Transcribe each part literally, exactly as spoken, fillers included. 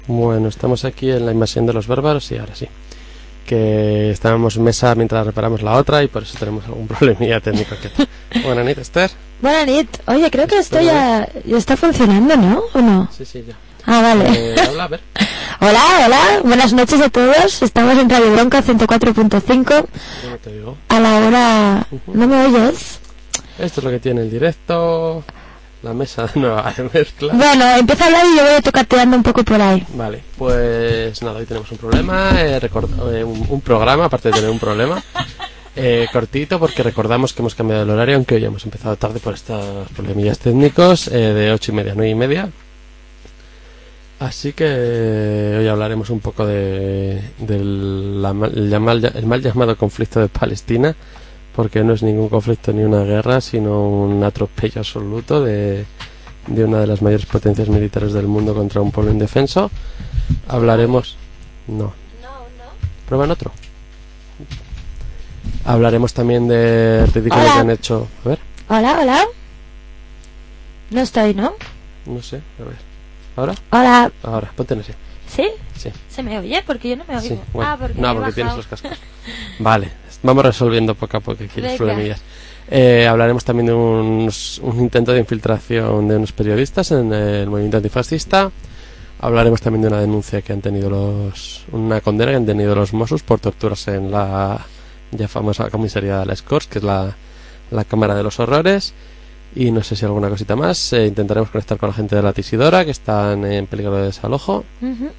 Bueno, estamos aquí en la invasión de los bárbaros y ahora sí. Que estábamos en mesa mientras reparamos la otra y por eso tenemos algún problemilla técnico. Buenas noches, Esther. Buenas noches. Oye, creo que esto ya, ya está funcionando, ¿no? ¿O no? Sí, sí, ya. Ah, vale. Eh, habla, a ver. Hola, hola. Buenas noches a todos. Estamos en Radio Bronca ciento cuatro punto cinco. ¿Cómo te digo? A la hora... Uh-huh. ¿No me oyes? Esto es lo que tiene el directo. La mesa nueva de mezcla. Bueno, empieza a hablar y yo voy tocateando un poco por ahí. Vale, pues nada, hoy tenemos un problema, eh, record- eh, un, un programa, aparte de tener un problema, eh, cortito, porque recordamos que hemos cambiado el horario, aunque hoy hemos empezado tarde por estos problemillas técnicos, eh, de ocho y media a nueve y media. Así que eh, hoy hablaremos un poco de, de la mal, el, mal, el mal llamado conflicto de Palestina, porque no es ningún conflicto ni una guerra, sino un atropello absoluto de, de una de las mayores potencias militares del mundo contra un pueblo indefenso. Hablaremos... No. No, no. ¿Prueban otro? Hablaremos también de ridículo que han hecho... A ver. Hola, hola. No estoy, ¿no? No sé, a ver. ¿Ahora? Hola. Ahora, ponte en ese. ¿Sí? Sí. ¿Se me oye? Porque yo no me oigo. Sí, bueno. Ah, porque no, me he porque bajado. tienes los cascos. Vale, vamos resolviendo poco a poco aquí los Venga. problemillas. Eh, hablaremos también de unos- un intento de infiltración de unos periodistas en el movimiento antifascista. Hablaremos también de una denuncia que han tenido los... Una condena que han tenido los Mossos por torturas en la ya famosa comisaría de Les Corts, que es la, la Cámara de los Horrores. Y no sé si alguna cosita más. Eh, intentaremos conectar con la gente de la Tisidora, que están en peligro de desalojo. Ujú.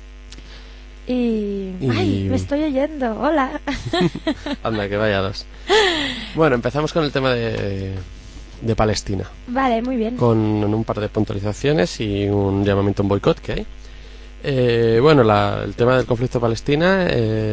Y... Y- ¡Ay! Me estoy oyendo. Hola. Anda, que vaya dos. Bueno, empezamos con el tema de, de Palestina, Vale, muy bien. con un par de puntualizaciones y un llamamiento a un boicot que hay. Eh, bueno, la- el tema del conflicto de Palestina,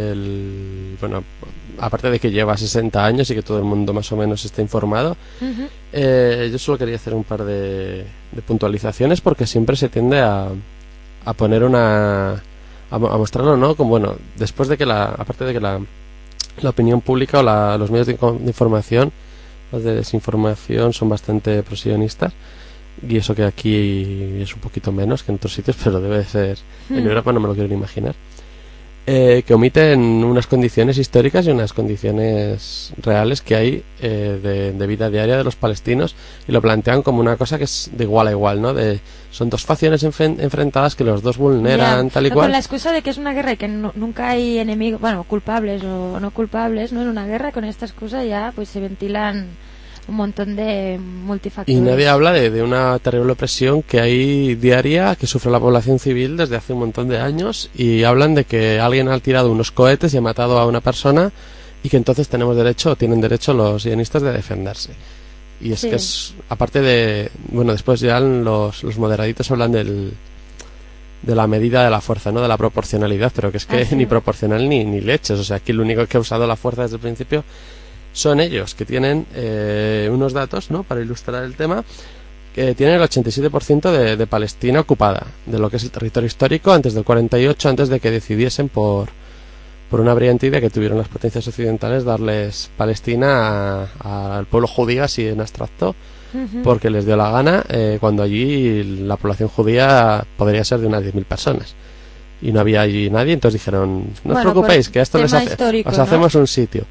el- bueno, aparte de que lleva sesenta años y que todo el mundo más o menos está informado, Ujú. eh, yo solo quería hacer un par de, de puntualizaciones porque siempre se tiende a, a poner una... A, mo- a mostrarlo, ¿no? Como, bueno, después de que la... Aparte de que la, la opinión pública o la- los medios de, co- de información, los de desinformación, son bastante prosionistas. Y eso que aquí es un poquito menos que en otros sitios, pero debe ser... En Hmm. Europa no me lo quiero ni imaginar. Eh, que omiten unas condiciones históricas y unas condiciones reales que hay eh, de, de vida diaria de los palestinos y lo plantean como una cosa que es de igual a igual, ¿no? De, son dos facciones enfren- enfrentadas que los dos vulneran Ya, tal y no, cual. con la excusa de que es una guerra y que no- nunca hay enemigos, bueno, culpables o no culpables, no en una guerra, con esta excusa ya pues se ventilan un montón de multifactores. Y nadie habla de, de una terrible opresión que hay diaria que sufre la población civil desde hace un montón de años y hablan de que alguien ha tirado unos cohetes y ha matado a una persona y que entonces tenemos derecho o tienen derecho los sionistas de defenderse. Y es Sí. que es, aparte de, bueno, después ya los, los moderaditos hablan del, de la medida de la fuerza, ¿no? De la proporcionalidad, pero que es que Ah, sí. ni proporcional ni, ni leches. O sea, aquí lo único que ha usado la fuerza desde el principio son ellos, que tienen eh, unos datos, ¿no? Para ilustrar el tema, que tienen el ochenta y siete por ciento de, de Palestina ocupada, de lo que es el territorio histórico antes del cuarenta y ocho, antes de que decidiesen por, por una brillante idea que tuvieron las potencias occidentales darles Palestina a- al pueblo judío, así en abstracto, Ujú. porque les dio la gana, eh, cuando allí la población judía podría ser de unas diez mil personas. Y no había allí nadie, entonces dijeron, no os Bueno, preocupéis, por que a esto les tema hace, histórico, os ¿no? hacemos un sitio.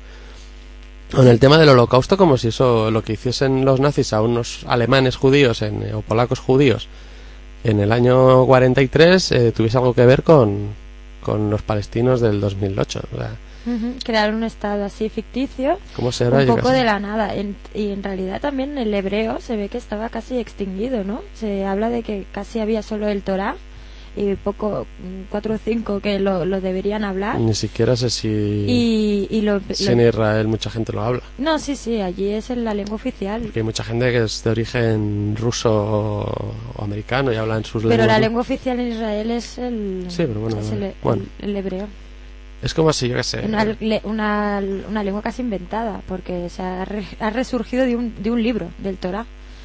Con el tema del holocausto, como si eso, lo que hiciesen los nazis a unos alemanes judíos en, o polacos judíos en el año cuarenta y tres, eh, tuviese algo que ver con, con los palestinos del dos mil ocho. O sea, Ujú. Crear un estado así ficticio, ¿cómo será? un Yo poco qué sé. de la nada. En- y en realidad también el hebreo se ve que estaba casi extinguido, ¿no? Se habla de que casi había solo el Torá y poco, mm, cuatro o cinco que lo, lo deberían hablar. Ni siquiera sé si, Y, y lo, si lo- en Israel mucha gente lo habla. No, sí, sí, allí es en la lengua oficial. Porque hay mucha gente que es de origen ruso o, o americano y hablan sus Pero lenguas. la ¿no? lengua oficial en Israel es el, Sí, pero bueno, es el, bueno. el- el hebreo. Es como si, yo qué sé. Una, le- una, una lengua casi inventada, porque se ha, re- ha resurgido de un, de un libro, del Torá.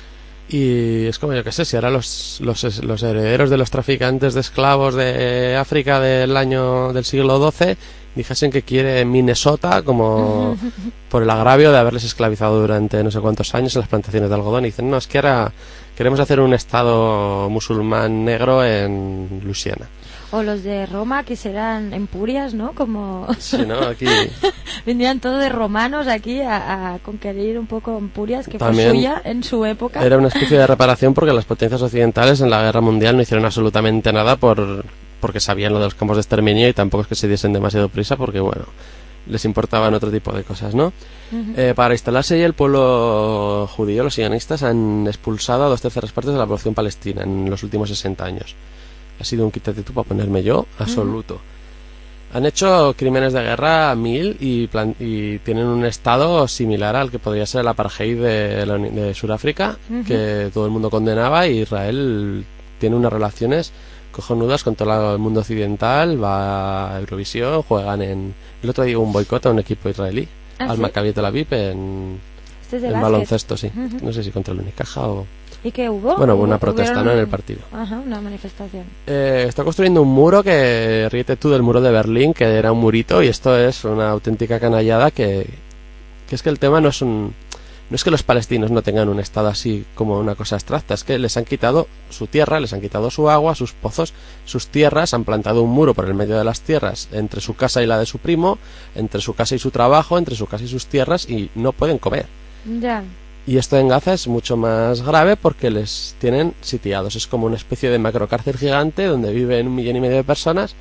Y es como, yo qué sé, si ahora los, los, los herederos de los traficantes de esclavos de África del año del siglo doce dijesen que quiere Minnesota como por el agravio de haberles esclavizado durante no sé cuántos años en las plantaciones de algodón, y dicen, no, es que ahora queremos hacer un estado musulmán negro en Luisiana. O los de Roma, que serán empurias, ¿no? Como... Sí, ¿no? Aquí... Vendrían todos de romanos aquí a, a conquerir un poco Empurias, que También fue suya en su época. Era una especie de reparación porque las potencias occidentales en la guerra mundial no hicieron absolutamente nada por porque sabían lo de los campos de exterminio y tampoco es que se diesen demasiado prisa porque, bueno, les importaban otro tipo de cosas, ¿no? Uh-huh. Eh, para instalarse allí el pueblo judío, los sionistas han expulsado a dos terceras partes de la población palestina en los últimos sesenta años. Ha sido un quítate tú para ponerme yo absoluto. Uh-huh. Han hecho crímenes de guerra a mil y, plan- y tienen un estado similar al que podría ser el apartheid de, de, de Sudáfrica, uh-huh. que todo el mundo condenaba, y Israel tiene unas relaciones cojonudas con todo el mundo occidental, va a Eurovisión, juegan en... El otro día hubo un boicot a un equipo israelí, ¿Ah, al sí? Maccabi Tel Aviv, en, ¿Este es en baloncesto, sí. Uh-huh. No sé si contra el Unicaja o... ¿Y qué hubo? Bueno, hubo una ¿Hubo, protesta, ¿no? En el partido. Ajá, una manifestación. Eh, está construyendo un muro que, ríete tú del muro de Berlín, que era un murito, y esto es una auténtica canallada que, que es que el tema no es un... No es que los palestinos no tengan un estado así como una cosa abstracta, es que les han quitado su tierra, les han quitado su agua, sus pozos, sus tierras, han plantado un muro por el medio de las tierras entre su casa y la de su primo, entre su casa y su trabajo, entre su casa y sus tierras, y no pueden comer. Ya. Y esto en Gaza es mucho más grave porque les tienen sitiados. Es como una especie de macrocárcel gigante donde viven un millón y medio de personas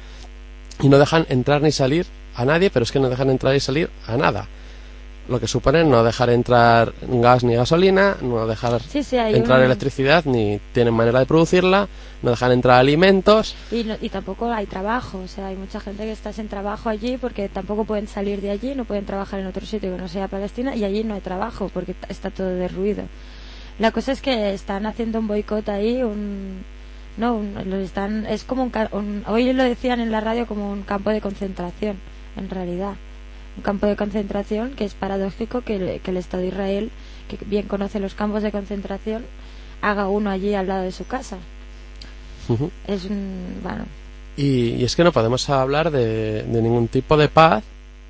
y no dejan entrar ni salir a nadie, pero es que no dejan entrar y salir a nada. Lo que supone no dejar entrar gas ni gasolina, no dejar sí, sí, entrar un... electricidad, ni tienen manera de producirla, no dejan entrar alimentos. Y, no, y tampoco hay trabajo, o sea, hay mucha gente que está sin trabajo allí porque tampoco pueden salir de allí, no pueden trabajar en otro sitio que no sea Palestina, y allí no hay trabajo porque está todo derruido. La cosa es que están haciendo un boicot ahí, un... No, un, lo están, es como un, un... Hoy lo decían en la radio como un campo de concentración, en realidad. Un campo de concentración que es paradójico que el, que el Estado de Israel, que bien conoce los campos de concentración, haga uno allí al lado de su casa. Uh-huh. Es un... bueno. Y, y es que no podemos hablar de, de ningún tipo de paz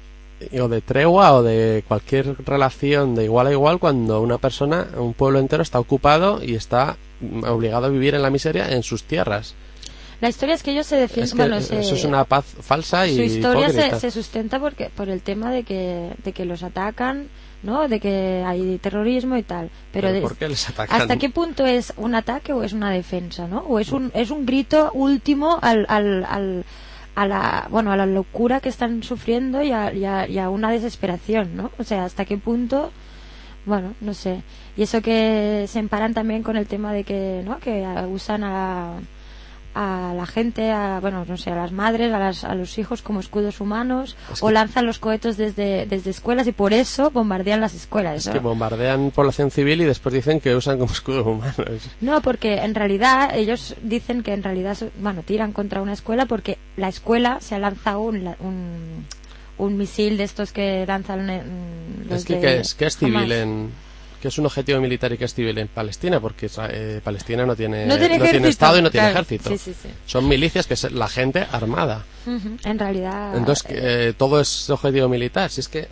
o de tregua o de cualquier relación de igual a igual cuando una persona, un pueblo entero está ocupado y está obligado a vivir en la miseria en sus tierras. La historia es que ellos se defienden... Es que bueno, eso se, es una paz falsa y su historia hipócrita. se, se sustenta porque por el tema de que de que los atacan, ¿no? De que hay terrorismo y tal. Pero, ¿Pero de, por qué les atacan? ¿hasta qué punto es un ataque o es una defensa, ¿no? O es un es un grito último al, al, al a la bueno a la locura que están sufriendo y a, y a, y a una desesperación, ¿no? O sea, hasta qué punto... Bueno, no sé. Y eso que se emparan también con el tema de que, ¿no? Que usan a... a la gente, a, bueno, no sé, a las madres, a, las, a los hijos como escudos humanos, es que o lanzan los cohetes desde, desde escuelas y por eso bombardean las escuelas. Es ¿no? que bombardean población civil y después dicen que usan como escudos humanos. No, porque en realidad ellos dicen que en realidad, bueno, tiran contra una escuela porque la escuela se ha lanzado un, un, un misil de estos que lanzan los es que, de que es que es civil Hamas. en... que es un objetivo militar y que es civil en Palestina, porque eh, Palestina no tiene, no tiene, no tiene Estado y no tiene claro. ejército. Sí, sí, sí. Son milicias que es la gente armada. Uh-huh. En realidad... Entonces, eh, todo es objetivo militar. Si es que,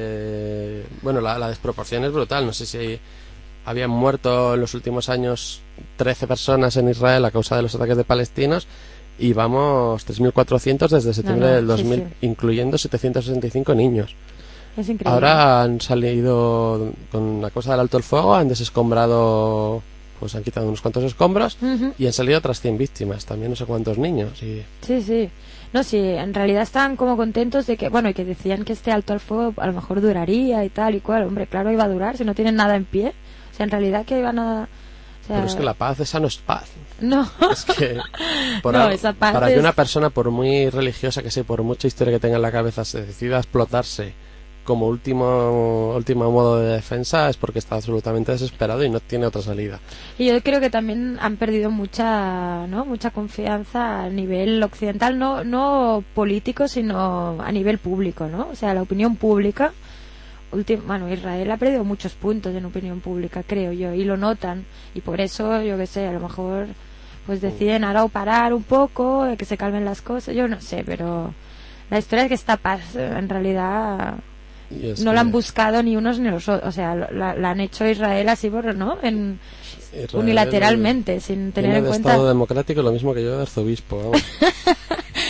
eh, bueno, la, la desproporción es brutal. No sé si habían muerto en los últimos años trece personas en Israel a causa de los ataques de palestinos y vamos tres mil cuatrocientos desde septiembre no, no, del dos mil, sí, sí. incluyendo setecientos sesenta y cinco niños. Es increíble. Ahora han salido con la cosa del alto el fuego, han desescombrado, pues han quitado unos cuantos escombros uh-huh. y han salido otras cien víctimas, también no sé cuántos niños. Y... Sí, sí. No, sí, en realidad estaban como contentos de que, bueno, y que decían que este alto al fuego a lo mejor duraría y tal y cual. Hombre, claro, iba a durar si no tienen nada en pie. O sea, en realidad que iban a... O sea... Pero es que la paz, esa no es paz. No. Es que por no, algo, esa paz para es... que una persona, por muy religiosa que sea, por mucha historia que tenga en la cabeza, se decida a explotarse como último último modo de defensa es porque está absolutamente desesperado y no tiene otra salida. Y yo creo que también han perdido mucha, ¿no? mucha confianza a nivel occidental, no no político, sino a nivel público, ¿no? O sea, la opinión pública. Ultim- bueno, Israel ha perdido muchos puntos en opinión pública, creo yo, y lo notan. Y por eso, yo qué sé, a lo mejor pues deciden ahora o parar un poco, que se calmen las cosas, yo no sé, pero la historia es que esta paz en realidad... no que... la han buscado ni unos ni los otros, o sea, la, la han hecho Israel así por, ¿no? En, unilateralmente, sin tener en de cuenta. Estado democrático, lo mismo que yo de arzobispo, vamos.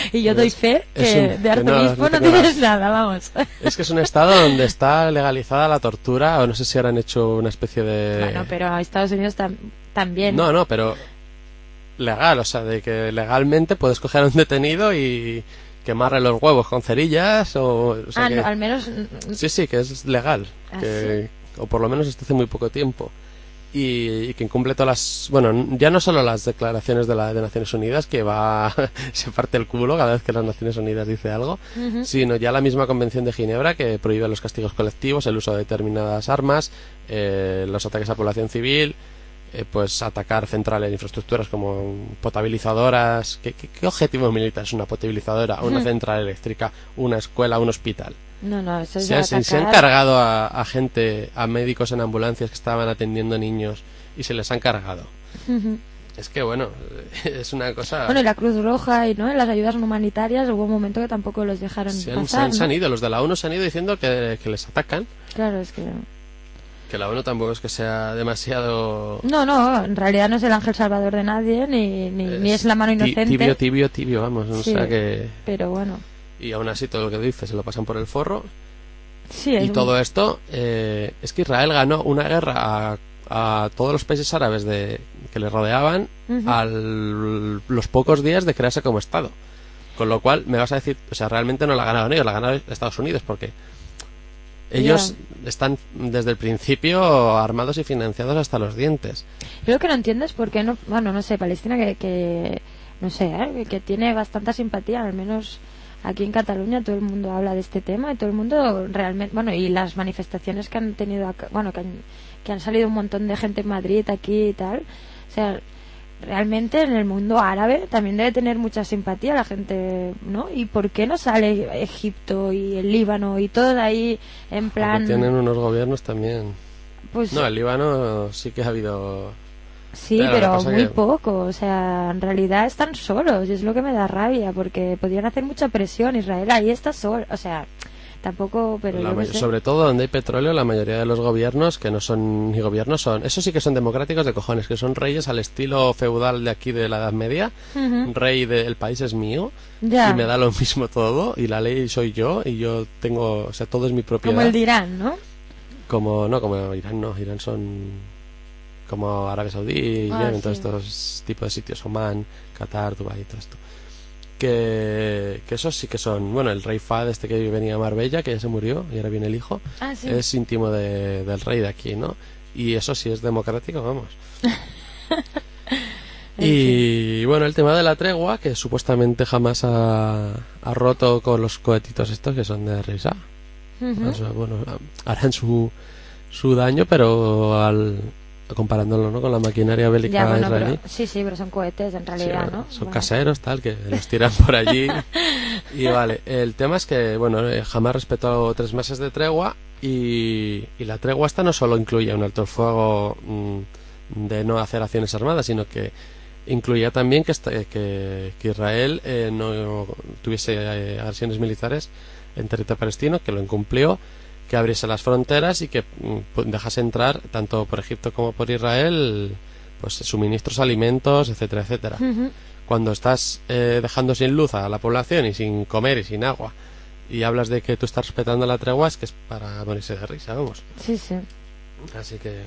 Y yo doy fe que un, de arzobispo no, no tienes nada, vamos. Es que es un estado donde está legalizada la tortura, o no sé si ahora han hecho una especie de... Bueno, pero Estados Unidos tam también. No, no, pero legal, o sea, de que legalmente puedes coger a un detenido y quemarle los huevos con cerillas, o... o sea ah, que... no, al menos... Sí, sí, que es legal, ¿Ah, que... sí? o por lo menos hasta hace muy poco tiempo. Y, y que incumple todas las, bueno, ya no solo las declaraciones de la de Naciones Unidas, que va se parte el culo cada vez que las Naciones Unidas dice algo, uh-huh. sino ya la misma Convención de Ginebra, que prohíbe los castigos colectivos, el uso de determinadas armas, eh, los ataques a población civil, eh, pues atacar centrales de infraestructuras como potabilizadoras. ¿Qué, qué, qué objetivo militar es una potabilizadora? Una uh-huh. central eléctrica, una escuela, un hospital. No, no, eso es se, se, se han cargado a, a gente, a médicos en ambulancias que estaban atendiendo niños y se les han cargado. Uh-huh. Es que, bueno, es una cosa... Bueno, y la Cruz Roja y no las ayudas humanitarias, hubo un momento que tampoco los dejaron se han, pasar, se han, ¿no? se han ido, los de la ONU se han ido diciendo que, que les atacan. Claro, es que... Que la ONU tampoco es que sea demasiado... No, no, en realidad no es el ángel salvador de nadie, ni, ni, es, ni es la mano inocente. Tibio, tibio, tibio, vamos, sí, o sea que... Pero bueno... Y aún así todo lo que dice se lo pasan por el forro. Sí, y un... todo esto eh, es que Israel ganó una guerra a, a todos los países árabes de, que le rodeaban uh-huh. a los pocos días de crearse como Estado. Con lo cual me vas a decir, o sea, realmente no la ganaron ellos, la ganaron Estados Unidos, porque ellos yeah. están desde el principio armados y financiados hasta los dientes. Yo lo que no entiendo es por qué no, bueno, no sé, Palestina que, que no sé, ¿eh? que tiene bastante simpatía, al menos aquí en Cataluña todo el mundo habla de este tema y todo el mundo realmente, bueno, y las manifestaciones que han tenido acá, bueno, que han, que han salido un montón de gente en Madrid aquí y tal, o sea, realmente en el mundo árabe también debe tener mucha simpatía la gente, ¿no? ¿Y por qué no sale Egipto y el Líbano y todo de ahí en plan? Porque tienen unos gobiernos también. Pues no, el Líbano sí que ha habido... Sí, pero, pero muy que... poco, o sea, en realidad están solos y es lo que me da rabia, porque podrían hacer mucha presión. Israel ahí está solo, o sea, tampoco, pero la yo may- sé. Sobre todo donde hay petróleo, la mayoría de los gobiernos, que no son ni gobiernos, son, eso sí que son democráticos de cojones, que son reyes al estilo feudal de aquí de la Edad Media. Uh-huh. Rey del país es mío ya. Y me da lo mismo todo y la ley soy yo y yo tengo, o sea, todo es mi propiedad. Como el de Irán, ¿no? Como, no, como Irán no, Irán son... como Arabia Saudí, ah, Yemen, sí. todos estos tipos de sitios, Omán, Qatar, Dubái, todo esto. Que, que esos sí que son, bueno, el rey Fahd este que venía a Marbella, que ya se murió y ahora viene el hijo, ah, ¿sí? es íntimo de, del rey de aquí, ¿no? Y eso sí es democrático, vamos. Y bueno, el tema de la tregua, que supuestamente jamás ha, ha roto con los cohetitos estos que son de risa. Uh-huh. O sea, bueno, harán su, su daño, pero al... comparándolo, ¿no?, con la maquinaria bélica ya, bueno, israelí. Pero, sí, sí, pero son cohetes en realidad, sí, ¿no? Son bueno. caseros, tal, que los tiran por allí. Y vale, el tema es que, bueno, jamás respetó tres meses de tregua y, y la tregua esta no solo incluye un alto el fuego mmm, de no hacer acciones armadas, sino que incluía también que, que, que Israel eh, no tuviese eh, acciones militares en territorio palestino, que lo incumplió, que abriese las fronteras y que pues, dejase entrar tanto por Egipto como por Israel pues suministros, alimentos, etcétera, etcétera. Uh-huh. Cuando estás eh, dejando sin luz a la población y sin comer y sin agua y hablas de que tú estás respetando la tregua, es que es para morirse de risa, vamos. Sí, sí. Así que...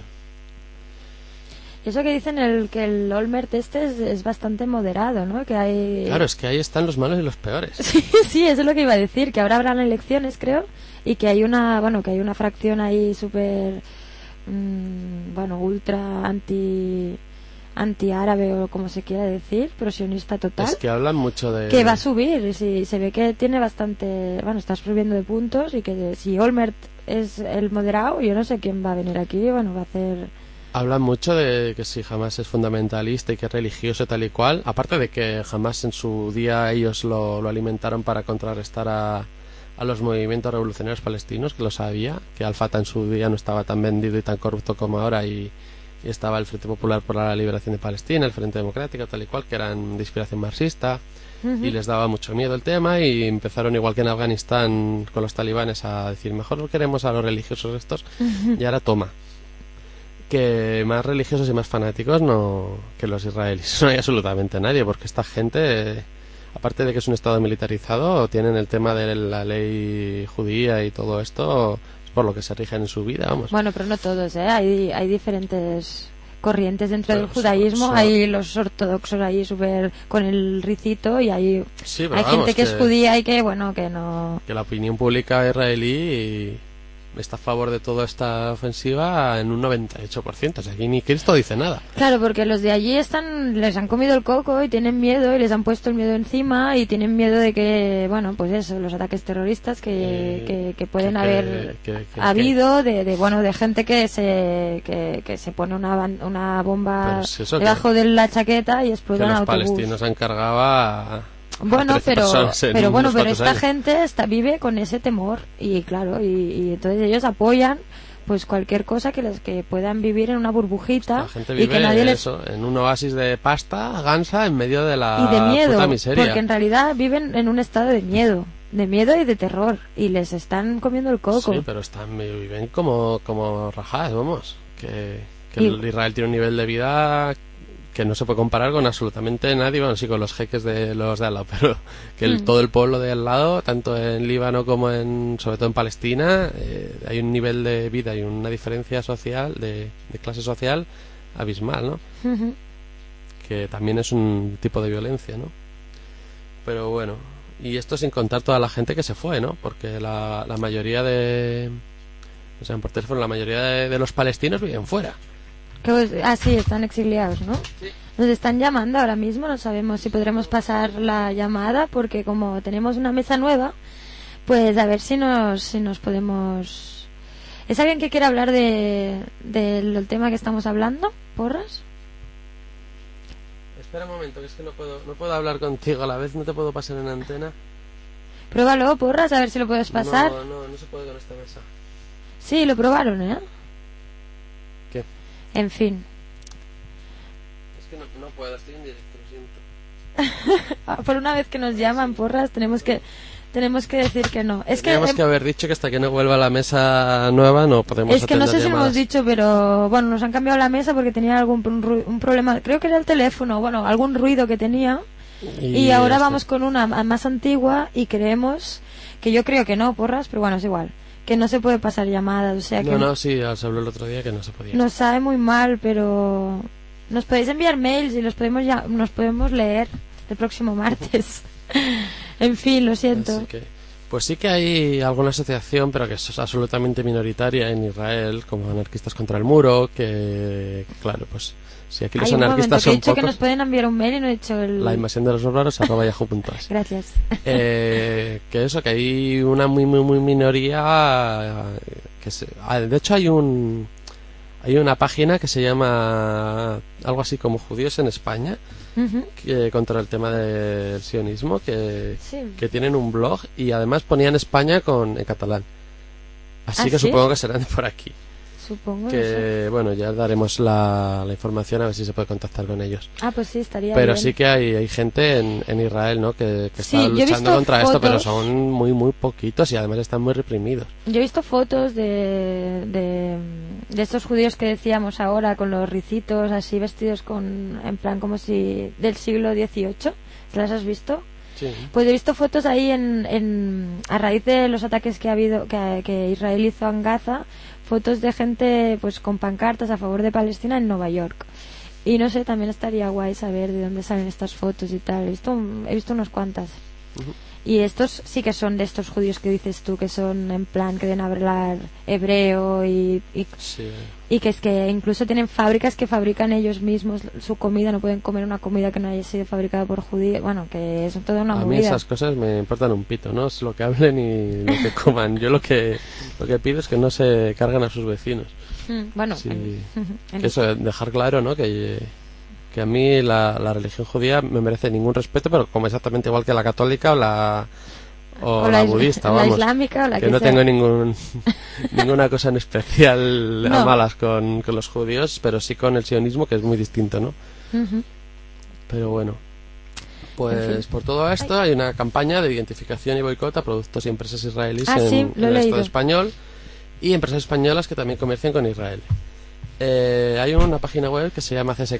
Eso que dicen el que el Olmert este es, es bastante moderado, ¿no? Que hay... Claro, es que ahí están los malos y los peores. Sí, sí, eso es lo que iba a decir, que ahora habrán elecciones, creo, y que hay una, bueno, que hay una fracción ahí súper, mmm, bueno, ultra anti anti-árabe o como se quiera decir, prosionista total. Es que hablan mucho de... Que va a subir, y si, se ve que tiene bastante, bueno, está subiendo de puntos y que si Olmert es el moderado, yo no sé quién va a venir aquí, bueno, va a hacer... Hablan mucho de que si Hamas es fundamentalista y que es religioso tal y cual, aparte de que Hamas en su día ellos lo, lo alimentaron para contrarrestar a, a los movimientos revolucionarios palestinos, que lo sabía, que Al-Fatah en su día no estaba tan vendido y tan corrupto como ahora y, y estaba el Frente Popular por la Liberación de Palestina, el Frente Democrático tal y cual, que eran de inspiración marxista. Uh-huh. Y les daba mucho miedo el tema y empezaron igual que en Afganistán con los talibanes a decir mejor no queremos a los religiosos estos. Uh-huh. Y ahora toma que más religiosos y más fanáticos no que los israelíes no hay absolutamente nadie, porque esta gente, aparte de que es un estado militarizado, tienen el tema de la ley judía y todo esto, es por lo que se rigen en su vida, vamos. Bueno, pero no todos, ¿eh? Hay, hay diferentes corrientes dentro Pero del judaísmo. son- son- Hay los ortodoxos ahí súper con el ricito y hay, Sí, pero hay vamos, gente que, es judía y que, bueno, que no... que la opinión pública israelí está a favor de toda esta ofensiva en un noventa y ocho por ciento. O sea, aquí ni Cristo dice nada. Claro, porque los de allí están, les han comido el coco y tienen miedo y les han puesto el miedo encima y tienen miedo de que, bueno, pues eso, los ataques terroristas que, Eh, que, que pueden que- haber que- que- que- habido, de, de, bueno, de gente que se, que, que se pone una, ban- una bomba Pero es eso, debajo de la chaqueta y que explota un los autobús. palestinos han cargado a, a Bueno, trece pero, personas en pero bueno, unos pero cuantos esta años. gente está, vive con ese temor y claro, y, y entonces ellos apoyan pues cualquier cosa que les que puedan vivir en una burbujita La gente y vive que nadie les eso, en un oasis de pasta, gansa, en medio de la y de miedo, puta miseria. porque en realidad viven en un estado de miedo, de miedo y de terror y les están comiendo el coco. Sí, pero están viven como, como rajadas, vamos. Que, que Y- el Israel tiene un nivel de vida que no se puede comparar con absolutamente nadie, bueno, sí, con los jeques de los de al lado, pero que el, Mm. todo el pueblo de al lado, tanto en Líbano como en, sobre todo en Palestina, eh, hay un nivel de vida y una diferencia social, de, de clase social, abismal, ¿no? Ujú. Que también es un tipo de violencia, ¿no? Pero bueno, y esto sin contar toda la gente que se fue, ¿no? Porque la, la mayoría de... O sea, por teléfono, la mayoría de, de los palestinos viven fuera. Que os- ah, sí, están exiliados, ¿no? Nos están llamando ahora mismo, no sabemos si podremos pasar la llamada porque como tenemos una mesa nueva, pues a ver si nos, si nos podemos... ¿Es alguien que quiere hablar de, del tema que estamos hablando? ¿Porras? Espera un momento, que es que no puedo, no puedo hablar contigo a la vez, no te puedo pasar en antena. Pruébalo, Porras, a ver si lo puedes pasar. No, no, no se puede con esta mesa. Sí, lo probaron, ¿eh? ¿Qué? En fin. Es que no, no puedo, estoy en directo, lo siento. Ah, por una vez que nos llaman, Porras, tenemos que tenemos que decir que no. Es que, Teníamos em, que haber dicho que hasta que no vuelva la mesa nueva no podemos es que no atender sé si lo llamadas. hemos dicho, pero bueno, nos han cambiado la mesa porque tenía algún un, ru- un problema. Creo que era el teléfono, bueno, algún ruido que tenía. Y, ahora este- vamos con una ma- más antigua y creemos que yo creo que no, Porras, pero bueno, es igual. Que no se puede pasar llamadas, o sea que No, no, sí, se habló el otro día que no se podía. nos sabe muy mal, pero nos podéis enviar mails y los podemos ya nos podemos leer el próximo martes. En fin, lo siento. Así que, pues sí que hay alguna asociación, pero que es absolutamente minoritaria en Israel, como Anarquistas contra el Muro, que, claro, pues si aquí los Hay un momento anarquistas que he son dicho que pocos, nos pueden enviar un mail y no he dicho el... la invasión de los obreros arroba yahoo punto es. Gracias. Eh, que eso, que hay una muy, muy, muy minoría, eh, que se, ah, de hecho hay un... Hay una página que se llama algo así como Judíos en España, Ujú. que, contra el tema del sionismo, que, Sí. que tienen un blog y además ponían España con en catalán. Así ¿Ah, que sí? supongo que serán de por aquí. Supongo. no sé. Que bueno, ya daremos la, la información a ver si se puede contactar con ellos. Ah, pues sí, estaría Pero bien. sí que hay, hay gente en, en Israel, ¿no? Que, que Sí, está yo he luchando visto contra esto, pero fotos. son muy, muy poquitos y además están muy reprimidos. Yo he visto fotos de, de, de estos judíos que decíamos ahora, con los ricitos así vestidos con, en plan como si del siglo dieciocho. ¿Te las has visto? Sí. Pues he visto fotos ahí en, en a raíz de los ataques que ha habido, que, que Israel hizo en Gaza, fotos de gente pues con pancartas a favor de Palestina en Nueva York. Y no sé, también estaría guay saber de dónde salen estas fotos y tal. He visto, un- he visto unas cuantas. Ujú. Y estos sí que son de estos judíos que dices tú, que son en plan que deben hablar hebreo y, y, Sí. y que es que incluso tienen fábricas que fabrican ellos mismos su comida, no pueden comer una comida que no haya sido fabricada por judíos. Bueno, que es toda una A mí movida. esas cosas me importan un pito, ¿no? Es lo que hablen y lo que coman. Yo lo que lo que pido es que no se carguen a sus vecinos. Mm, Bueno, Sí. en- en- Que eso, dejar claro, ¿no? Que, que a mí la, la religión judía me merece ningún respeto, pero como exactamente igual que la católica o la o, o la, is- budista, la vamos. islámica o la que, que no sea. tengo ningún ninguna cosa en especial a No. malas con, con los judíos, pero sí con el sionismo, que es muy distinto, ¿no? Ujú. Pero bueno, pues En fin. por todo esto hay una campaña de identificación y boicot a productos y empresas israelíes Ah, en, sí, lo he en el leído. Estado español y empresas españolas que también comercian con Israel. Eh, hay una página web que se llama C S K,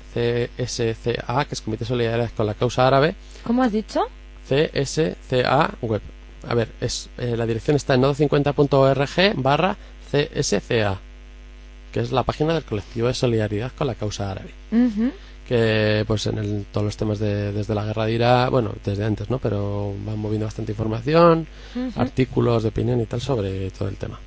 C S C A, que es Comité de Solidaridad con la Causa Árabe. ¿Cómo has dicho? C S C A web. A ver, es eh, la dirección está en nodo cincuenta punto org barra C S C A, que es la página del colectivo de solidaridad con la causa árabe. Uh-huh. Que pues en el, todos los temas de desde la guerra de Irak, bueno, desde antes, ¿no? Pero van moviendo bastante información, uh-huh. artículos de opinión y tal sobre todo el tema.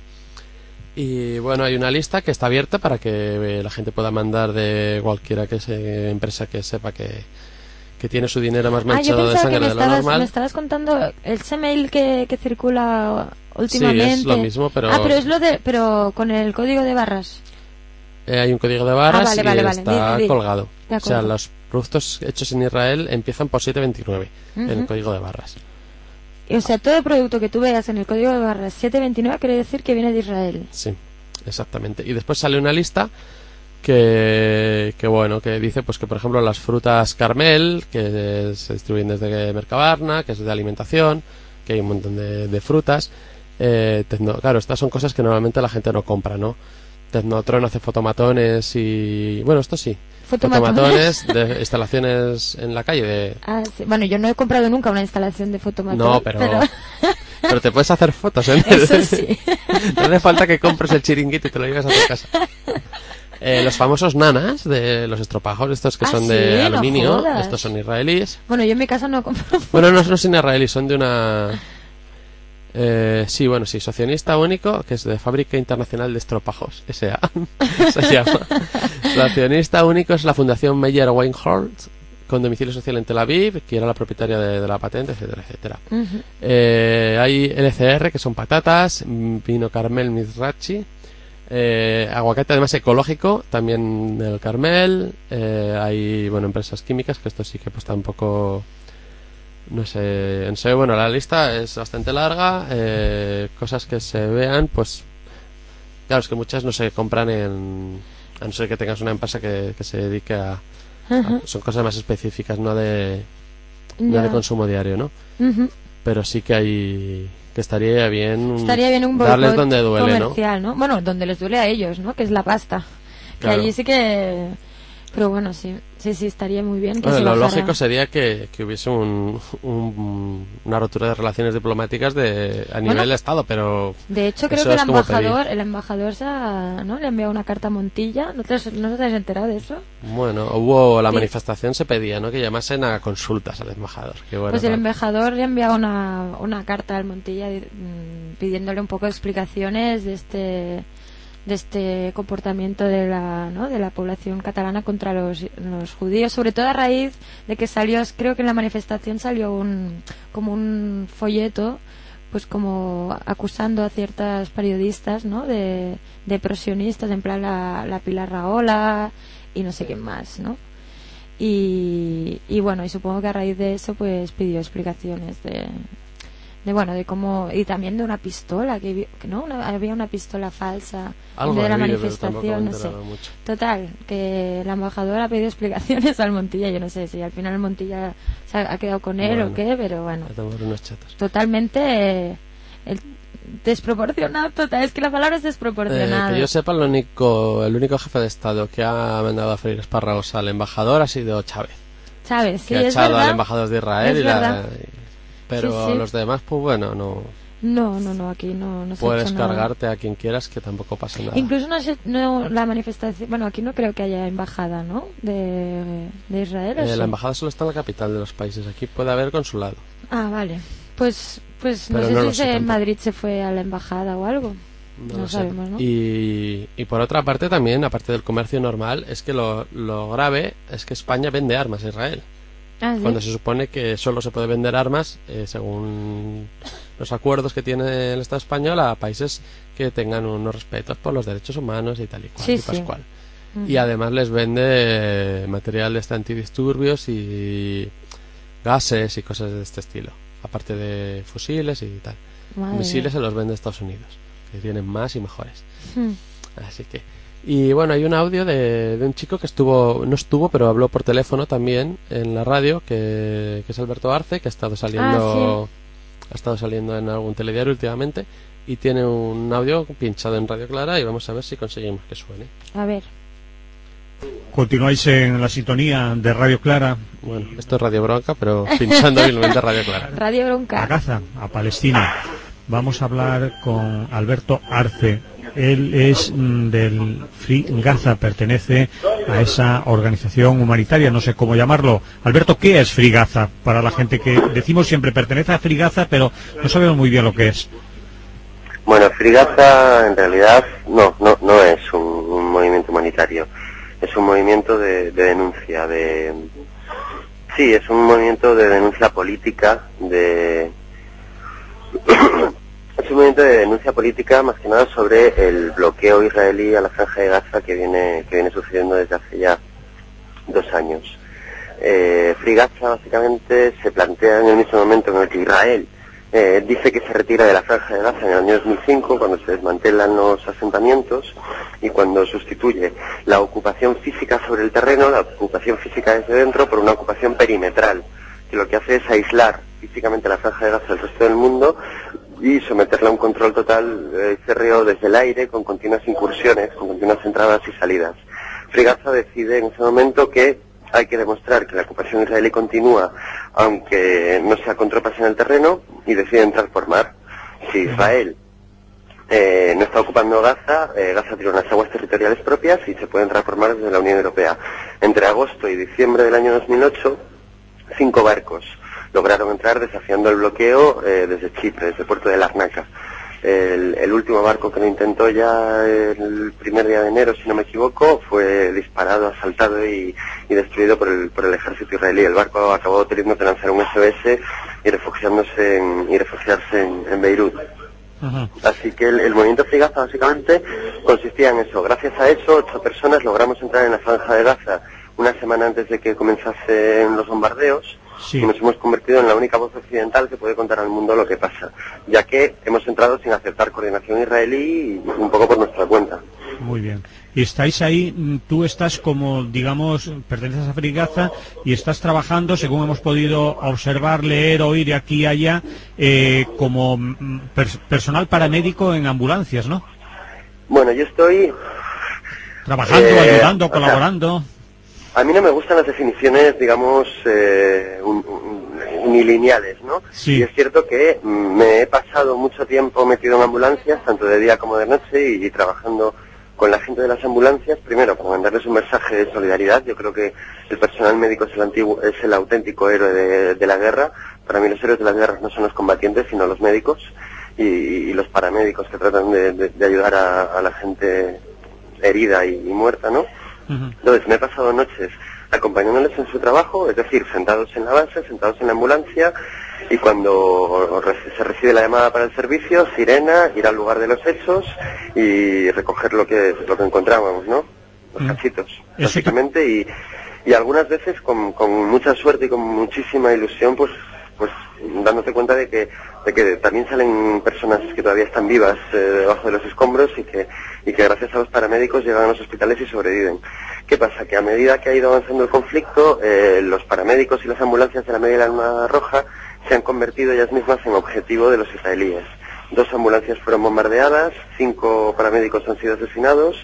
Y bueno, hay una lista que está abierta para que la gente pueda mandar de cualquiera que sea empresa que sepa que, que tiene su dinero más manchado ah, de sangre que me de lo estabas, normal. Me estabas contando el Gmail que, que circula últimamente. Sí, es lo mismo, pero... Ah, pero es lo de... pero con el código de barras. Eh, hay un código de barras ah, vale, vale, y vale. está Di, di, di. colgado. O sea, los productos hechos en Israel empiezan por setecientos veintinueve uh-huh. en el código de barras. O sea, todo producto que tú veas en el código de barras setecientos veintinueve quiere decir que viene de Israel. Sí, exactamente. Y después sale una lista que, que bueno, que dice pues que por ejemplo las frutas Carmel, que se distribuyen desde Mercabarna, que es de alimentación, que hay un montón de, de frutas. Eh, tecno, claro, estas son cosas que normalmente la gente no compra, ¿no? Tecnotron hace fotomatones y... Bueno, esto sí. ¿Fotomatones? Fotomatones de instalaciones en la calle de... Ah, sí. Bueno, yo no he comprado nunca una instalación de fotomatón. No, pero... Pero, pero te puedes hacer fotos, ¿eh? Eso sí. No hace falta que compres el chiringuito y te lo lleves a tu casa. Eh, los famosos nanas de los estropajos, estos que ah, son sí, de no aluminio, jodas. estos son israelíes. Bueno, yo en mi casa no compro. Bueno, no, no son israelíes, son de una... Eh, sí, bueno, sí, Asociacionista Único, que es de Fábrica Internacional de Estropajos, S A se llama. El accionista único es la Fundación Meyer Weinholz, con domicilio social en Tel Aviv, que era la propietaria de, de la patente, etcétera, etcétera. Uh-huh. Eh, hay L C R, que son patatas, vino Carmel Mizrachi, eh, aguacate además ecológico, también del Carmel, eh, hay, bueno, empresas químicas, que esto sí que pues tampoco... No sé, en serio, bueno, la lista es bastante larga, eh, cosas que se vean, pues claro, es que muchas no se compran en, a no ser que tengas una empresa que, que se dedique a, uh-huh. a, son cosas más específicas, no de, yeah. no de consumo diario, ¿no? Uh-huh. Pero sí que hay, que estaría bien, estaría bien un darles donde duele, comercial, ¿no? ¿no? Bueno, donde les duele a ellos, ¿no? Que es la pasta, claro. Que allí sí que... Pero bueno, sí, sí, sí, estaría muy bien que bueno, se lo bajara. lógico sería que, que hubiese un, un, una rotura de relaciones diplomáticas de a nivel bueno, de Estado, pero de hecho creo que el embajador, el embajador se ha, ¿no? le ha enviado una carta a Montilla. ¿No te, no te has enterado de eso? Bueno, hubo la sí. manifestación se pedía, ¿no? Que llamasen a consultas al embajador. Que bueno, pues el claro. embajador le ha enviado una, una carta al Montilla pidiéndole un poco de explicaciones de este de este comportamiento de la ¿no? de la población catalana contra los, los judíos, sobre todo a raíz de que salió, creo que en la manifestación salió un como un folleto, pues como acusando a ciertas periodistas, ¿no? de, de prosionistas, en plan la, la Pilar Rahola y no sé quién más, ¿no? Y, y bueno, y supongo que a raíz de eso pues pidió explicaciones de de bueno de cómo, y también de una pistola que, que no una, había una pistola falsa algo de la vídeo, manifestación, no sé, mucho. Total, que la embajadora ha pedido explicaciones al Montilla. Yo no sé si al final el Montilla se ha, ha quedado con él bueno, o qué, pero bueno, unos chatos. Totalmente eh, el, desproporcionado, total, es que la palabra es desproporcionada. Eh, que yo sepa, el único el único jefe de Estado que ha mandado a freír espárragos al embajador ha sido Chávez. Chávez, sí, que ha es echado verdad, al embajador de Israel es y la, verdad. y, pero sí, sí. los demás, pues bueno, no. No, no, no, aquí no, no se puedes ha hecho nada. Cargarte a quien quieras, que tampoco pasa nada. Incluso no, sé, no la manifestación, bueno, aquí no creo que haya embajada, ¿no? De, de Israel. Eh, sí? La embajada solo está en la capital de los países. Aquí puede haber consulado. Ah, vale. Pues, pues no pero sé no si lo sé se, en tampoco. Madrid se fue a la embajada o algo. No, No lo sabemos, ¿no? Y, y por otra parte también, aparte del comercio normal, es que lo, lo grave es que España vende armas a Israel. Ah, ¿sí? Cuando se supone que solo se puede vender armas, eh, según los acuerdos que tiene el Estado español, a países que tengan unos respetos por los derechos humanos y tal y cual sí, y sí. pascual. Uh-huh. Y además les vende material de este antidisturbios y gases y cosas de este estilo, aparte de fusiles y tal. Madre Misiles mía. se los vende Estados Unidos, que tienen más y mejores. Hmm. Así que... Y bueno, hay un audio de, de un chico que estuvo, no estuvo, pero habló por teléfono también en la radio, que, que es Alberto Arce, que ha estado saliendo, ah, sí. ha estado saliendo en algún telediario últimamente, y tiene un audio pinchado en Radio Clara, y vamos a ver si conseguimos que suene. A ver. Continuáis en la sintonía de Radio Clara. Bueno, esto es Radio Bronca, pero pinchando hábilmente Radio Clara. Radio Bronca. A Gaza, a Palestina. Vamos a hablar con Alberto Arce. Él es mm, del Free Gaza, pertenece a esa organización humanitaria, no sé cómo llamarlo. Alberto, ¿qué es Free Gaza? Para la gente que decimos siempre pertenece a Free Gaza, pero no sabemos muy bien lo que es. Bueno, Free Gaza en realidad no, no, no es un, un movimiento humanitario. Es un movimiento de, de denuncia, de... Sí, es un movimiento de denuncia política, de... es un movimiento de denuncia política más que nada sobre el bloqueo israelí a la Franja de Gaza que viene que viene sucediendo desde hace ya dos años. Eh, Free Gaza básicamente se plantea en el mismo momento en el que Israel Eh, dice que se retira de la Franja de Gaza en el año dos mil cinco, cuando se desmantelan los asentamientos y cuando sustituye la ocupación física sobre el terreno, la ocupación física desde dentro, por una ocupación perimetral, que lo que hace es aislar físicamente la Franja de Gaza del resto del mundo y someterla a un control total eh, férreo desde el aire, con continuas incursiones, con continuas entradas y salidas. Free Gaza decide en ese momento que hay que demostrar que la ocupación israelí continúa, aunque no sea con tropas en el terreno, y decide entrar por mar. Si Israel eh, no está ocupando Gaza, eh, Gaza tiene unas aguas territoriales propias y se puede entrar por mar desde la Unión Europea. Entre agosto y diciembre del año dos mil ocho, cinco barcos lograron entrar desafiando el bloqueo eh, desde Chipre, desde el puerto de Larnaca. El, el último barco que lo intentó ya el primer día de enero, si no me equivoco, fue disparado, asaltado y, y destruido por el, por el ejército israelí. El barco acabó teniendo que lanzar un S O S y refugiándose en, y refugiarse en, en Beirut. Uh-huh. Así que el, el movimiento Free Gaza básicamente consistía en eso. Gracias a eso, ocho personas logramos entrar en la Franja de Gaza una semana antes de que comenzasen los bombardeos. Sí. Y nos hemos convertido en la única voz occidental que puede contar al mundo lo que pasa, ya que hemos entrado sin aceptar coordinación israelí y un poco por nuestra cuenta. Muy bien. Y estáis ahí, tú estás como, digamos, perteneces a Free Gaza y estás trabajando, según hemos podido observar, leer, oír aquí y allá, eh, como per- personal paramédico en ambulancias, ¿no? Bueno, yo estoy... Trabajando, eh, ayudando, colaborando... O sea, a mí no me gustan las definiciones, digamos, eh, un, un, unilineales, ¿no? Sí. Y es cierto que me he pasado mucho tiempo metido en ambulancias, tanto de día como de noche, y, y trabajando con la gente de las ambulancias, primero para mandarles un mensaje de solidaridad. Yo creo que el personal médico es el antiguo, es el auténtico héroe de, de la guerra. Para mí los héroes de las guerras no son los combatientes, sino los médicos y, y los paramédicos que tratan de, de, de ayudar a, a la gente herida y, y muerta, ¿no? Entonces me he pasado noches acompañándoles en su trabajo, es decir, sentados en la base, sentados en la ambulancia, y cuando se recibe la llamada para el servicio, sirena, ir al lugar de los hechos y recoger lo que lo que encontrábamos, ¿no? Los mm. cachitos, básicamente, y, y algunas veces con, con mucha suerte y con muchísima ilusión, pues pues dándote cuenta de que de que también salen personas que todavía están vivas eh, debajo de los escombros y que y que gracias a los paramédicos llegan a los hospitales y sobreviven. ¿Qué pasa? Que a medida que ha ido avanzando el conflicto, eh, los paramédicos y las ambulancias de la Media Luna Roja se han convertido ellas mismas en objetivo de los israelíes. Dos ambulancias fueron bombardeadas, cinco paramédicos han sido asesinados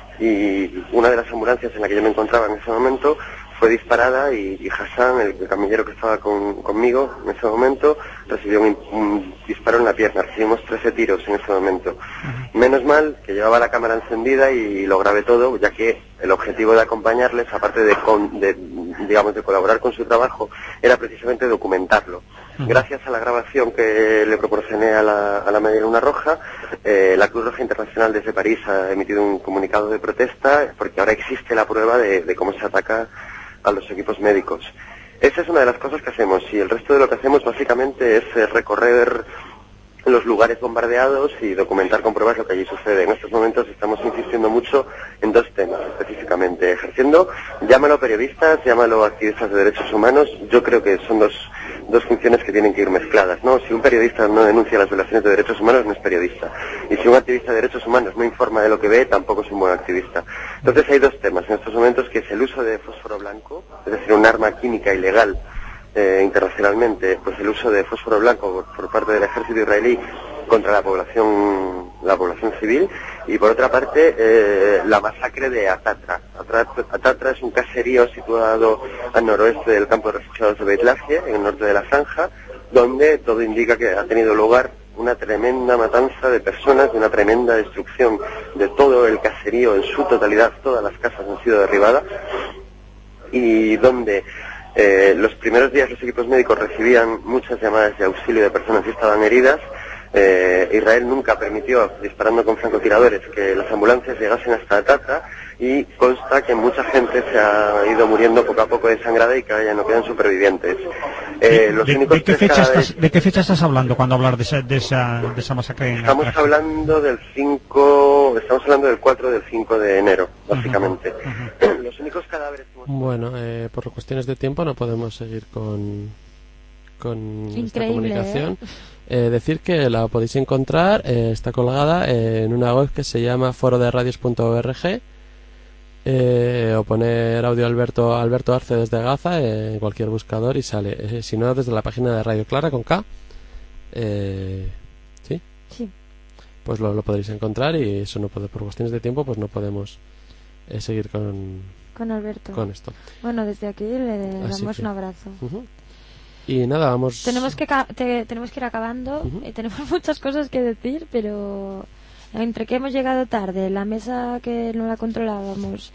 y una de las ambulancias en la que yo me encontraba en ese momento fue disparada y, y Hassan, el, el camillero que estaba con, conmigo en ese momento, recibió un, un disparo en la pierna. Recibimos trece tiros en ese momento. Uh-huh. Menos mal que llevaba la cámara encendida y lo grabé todo, ya que el objetivo de acompañarles, aparte de, con, de digamos de colaborar con su trabajo, era precisamente documentarlo. Uh-huh. Gracias a la grabación que le proporcioné a la, a la Media Luna Roja, eh, la Cruz Roja Internacional desde París ha emitido un comunicado de protesta, porque ahora existe la prueba de, de cómo se ataca a los equipos médicos. Esa es una de las cosas que hacemos, y el resto de lo que hacemos básicamente es eh, recorrer los lugares bombardeados y documentar con pruebas lo que allí sucede. En estos momentos estamos insistiendo mucho en dos temas específicamente, ejerciendo, llámalo periodistas, llámalo activistas de derechos humanos. Yo creo que son dos dos funciones que tienen que ir mezcladas, ¿no? Si un periodista no denuncia las violaciones de derechos humanos, no es periodista. Y si un activista de derechos humanos no informa de lo que ve, tampoco es un buen activista. Entonces hay dos temas en estos momentos, que es el uso de fósforo blanco, es decir, un arma química ilegal eh, internacionalmente, pues el uso de fósforo blanco por, por parte del ejército israelí contra la población la población civil, y por otra parte eh, la masacre de Atatra. Atatra. Atatra es un caserío situado al noroeste del campo de refugiados de Beit-Lahie, en el norte de la Franja, donde todo indica que ha tenido lugar una tremenda matanza de personas, una tremenda destrucción de todo el caserío en su totalidad. Todas las casas han sido derribadas, y donde eh, los primeros días los equipos médicos recibían muchas llamadas de auxilio de personas que estaban heridas. Eh, Israel nunca permitió, disparando con francotiradores, que las ambulancias llegasen hasta Atatra, y consta que mucha gente se ha ido muriendo poco a poco desangrada y que ya no quedan supervivientes. Eh, los de, únicos ¿de, qué fecha estás, ¿De qué fecha estás hablando cuando hablas de esa, de esa, de esa masacre? En estamos Atatra? hablando del cinco, estamos hablando del cuatro del cinco de enero, básicamente. Uh-huh, uh-huh. Los únicos cadáveres... Bueno, eh, por cuestiones de tiempo no podemos seguir con, con esta comunicación. ¿eh? Eh, decir que la podéis encontrar, eh, está colgada en una web que se llama foro de radios punto org, eh, o poner audio Alberto Alberto Arce desde Gaza en cualquier buscador y sale. Eh, si no, desde la página de Radio Clara con K, eh, ¿sí? Sí. Pues lo, lo podréis encontrar, y eso no puede, por cuestiones de tiempo, pues no podemos eh, seguir con con Alberto. Con esto. Bueno, desde aquí le Así damos que, un abrazo. Uh-huh. Y nada, vamos... Tenemos que, ca- te, tenemos que ir acabando. Uh-huh. eh, tenemos muchas cosas que decir, pero entre que hemos llegado tarde, la mesa que no la controlábamos,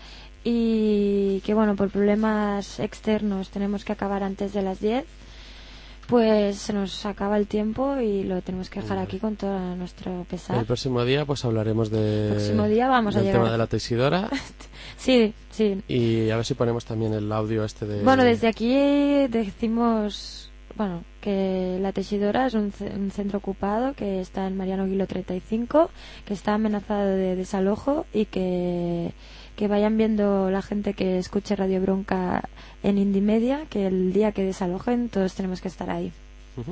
y que, bueno, por problemas externos tenemos que acabar antes de las diez, pues se nos acaba el tiempo y lo tenemos que dejar uh-huh. aquí con todo nuestro pesar. El próximo día pues hablaremos de, el próximo día vamos del a llegar tema de la tesidora. Sí, sí. Y a ver si ponemos también el audio este de... Bueno, desde aquí decimos, bueno, que la tesidora es un, c- un centro ocupado que está en Mariano Guilo treinta y cinco, que está amenazado de desalojo, y que, que vayan viendo la gente que escuche Radio Bronca en Indymedia, que el día que desalojen todos tenemos que estar ahí. Uh-huh.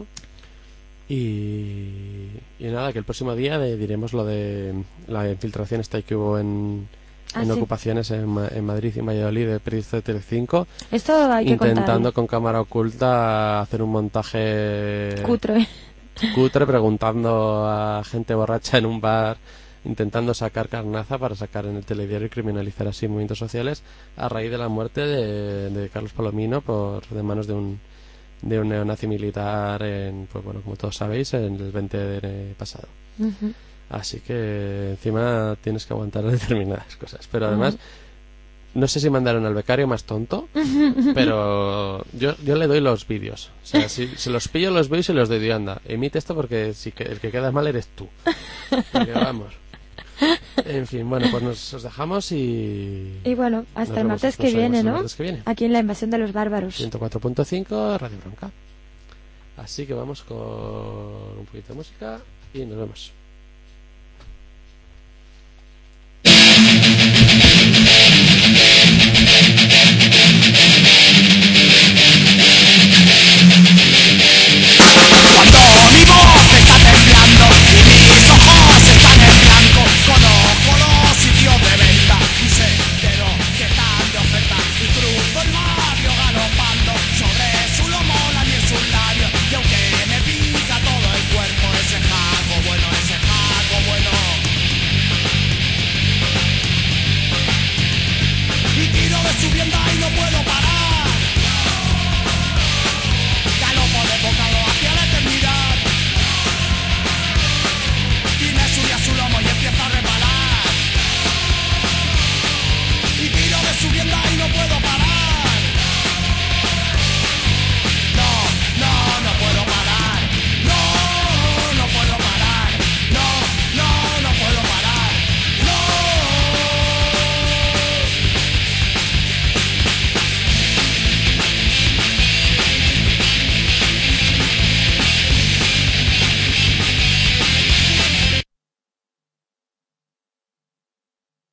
Y, y nada, que el próximo día de, diremos lo de la infiltración esta que hubo en... Ah, en sí. ocupaciones en, Ma- en Madrid y Valladolid de periodistas de Telecinco, Esto hay que intentando contarlo. con cámara oculta hacer un montaje Cutre. cutre, preguntando a gente borracha en un bar, intentando sacar carnaza para sacar en el telediario y criminalizar así movimientos sociales a raíz de la muerte de, de Carlos Palomino por de manos de un de un neonazi militar en, pues bueno, como todos sabéis, en el veinte de enero pasado. Uh-huh. Así que encima tienes que aguantar determinadas cosas. Pero además, uh-huh. no sé si mandaron al becario más tonto, pero yo, yo le doy los vídeos. O sea, si, si los pillo, los veo y se los doy, anda, emite esto porque si que, el que queda mal eres tú. Porque vamos. En fin, bueno, pues nos os dejamos y... Y bueno, hasta el vemos, martes que viene, ¿no? Martes que viene. Aquí en La Invasión de los Bárbaros. ciento cuatro punto cinco, Radio Bronca. Así que vamos con un poquito de música y nos vemos.